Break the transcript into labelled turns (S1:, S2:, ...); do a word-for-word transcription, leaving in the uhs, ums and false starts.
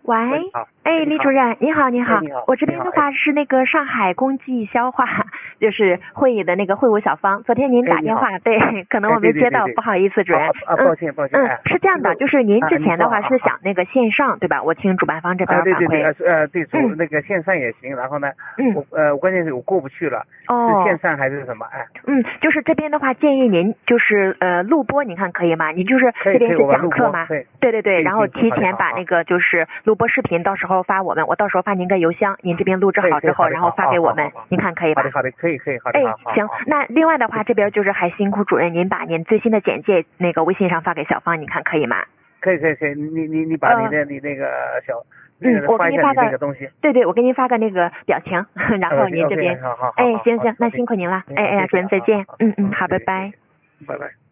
S1: 喂，
S2: 好，
S1: 哎，李主任，你好，你好，
S2: 你好，
S1: 我这边的话是那个上海公济消化，就是会议的那个会务小方，昨天您打电话，对，可能我没接到，不好意思，主任。
S2: 啊，抱歉，抱歉。
S1: 嗯，是这样的，就是您之前的话是想那个线上，对吧？我听主办方这边反馈。
S2: 对对对，呃，对，主那个线上也行，然后呢，我呃，关键是我过不去了，是线上还是什么？哎，
S1: 嗯，就是这边的话建议您就是呃录播，您看可以吗？您就是这边是讲课吗？对对对，然后提前把那个就是录播视频到时候发我们，我到时候发您个邮箱，您这边录制好之后，然后发给我们，您看可以吧？
S2: 好的好的，可以可以，好的。
S1: 哎，行，那另外的话这边就是还辛苦主任您把您最新的简介那个微信上发给小芳，你看可以吗？
S2: 可以可以可以，你你你把你的、呃、你那个小
S1: 嗯，我给您发个
S2: 那个东西，
S1: 对对，我给您发个那个表情，然后您这边，
S2: 好好好，
S1: 哎，行行，那辛苦您了，哎哎呀，主任再见，嗯嗯，好，拜拜，
S2: 拜拜。